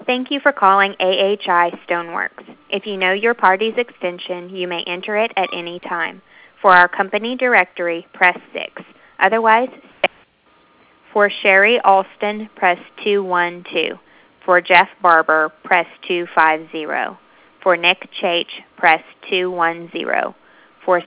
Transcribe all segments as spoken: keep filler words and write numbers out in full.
Thank you for calling A H I Stoneworks. If you know your party's extension, you may enter it at any time. For our company directory, press six. Otherwise, stay. For Sherry Alston, press two one two. For Jeff Barber, press two five zero. For Nick Chach, press two one zero. For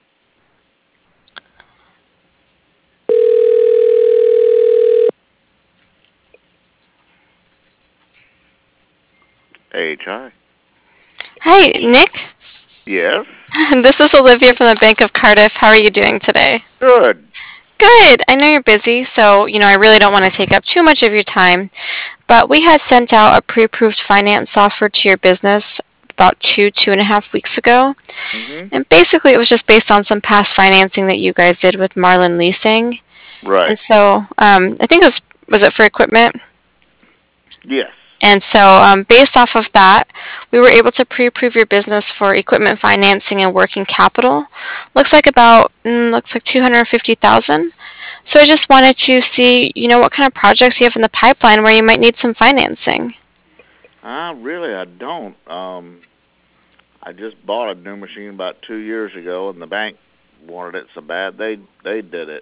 A H I. Hi, Nick. Yes? This is Olivia from the Bank of Cardiff. How are you doing today? Good. Good. I know you're busy, so, you know, I really don't want to take up too much of your time. But we had sent out a pre-approved finance offer to your business about two, two and a half weeks ago. Mm-hmm. And basically it was just based on some past financing that you guys did with Marlin Leasing. Right. And so um, I think it was, was it for equipment? Yes. And so um, based off of that, we were able to pre-approve your business for equipment financing and working capital. Looks like about, mm, looks like two hundred fifty thousand dollars. So I just wanted to see, you know, what kind of projects you have in the pipeline where you might need some financing. Uh, really, I don't. Um, I just bought a new machine about two years ago, and the bank wanted it so bad they they did it.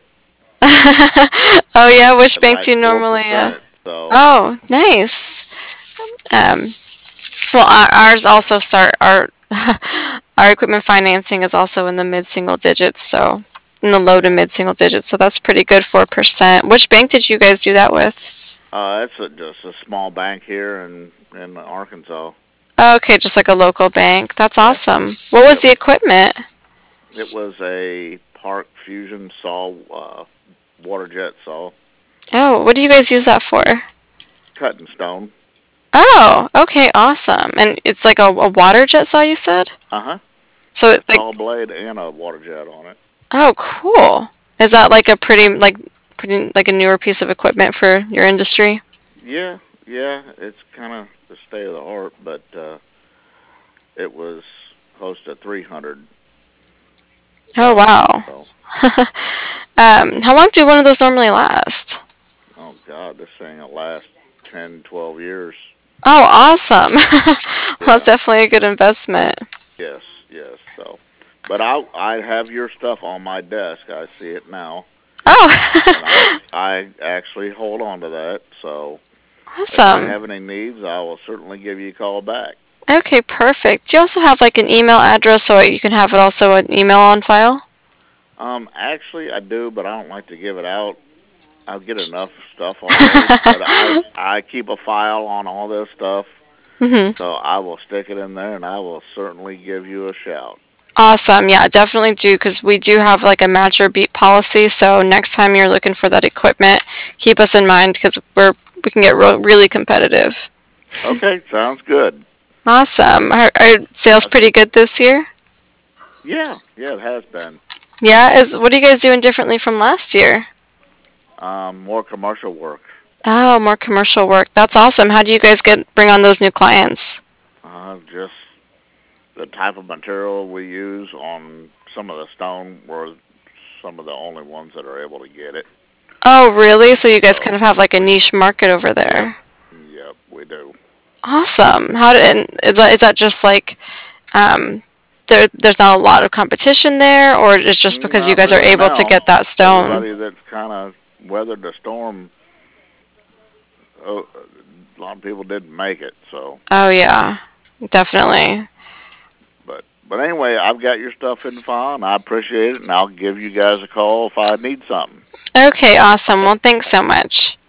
Oh yeah, which At bank do like you four normally? Uh... percent. So. Oh, nice. Um, well, our, ours also start our our equipment financing is also in the mid single digits, so in the low to mid single digits. So that's pretty good, four percent. Which bank did you guys do that with? Uh, it's a, just a small bank here in in Arkansas. Okay, just like a local bank. That's Yeah. awesome. What was Yep. the equipment? It was a Park Fusion saw, uh, water jet saw, Oh, what do you guys use that for? cutting stone. Oh, okay, awesome. And it's like a, a water jet saw, you said? Uh huh. So Got it's like, saw blade and a water jet on it. oh, cool. Is that like a pretty, like, pretty, like a newer piece of equipment for your industry? Yeah, yeah, it's kind of the state of the art, but uh, it was close to three hundred. Oh, wow. So, um, how long do one of those normally last? oh God, this thing will last ten, twelve years. Oh, awesome. Well, that's Yeah, definitely a good investment. yes, yes. So, but I I have your stuff on my desk. I see it now, and I Oh, I actually hold on to that. So, if I awesome. have any needs, I will certainly give you a call back. Okay, perfect. Do you also have like an email address so you can have it also an email on file? Um, actually, I do, but I don't like to give it out. I'll get enough stuff already, but I I keep a file on all this stuff, Hmm. so I will stick it in there, and I will certainly give you a shout. Awesome. Yeah, definitely do because we do have like a match or beat policy. So next time you're looking for that equipment, keep us in mind because we're we can get re- really competitive. Okay, sounds good. Awesome. Are, are sales Okay. pretty good this year? Yeah, yeah, it has been. Yeah. Is what are you guys doing differently from last year? Um, more commercial work. Oh, more commercial work. That's awesome. How do you guys get bring on those new clients? Uh, just the type of material we use on some of the stone. We're some of the only ones that are able to get it. Oh, really? So you guys kind So of have like a we, niche market over yep, there. yep, we do. Awesome. How did and is that, is that just like um there there's not a lot of competition there or it's just because you Not guys are really able to now. get that stone? Everybody that's kind of weathered the storm, oh, a lot of people didn't make it. So, Oh yeah. Definitely. but but anyway, I've got your stuff in the file, and I appreciate it, and I'll give you guys a call if I need something. Okay, awesome. Well, thanks so much.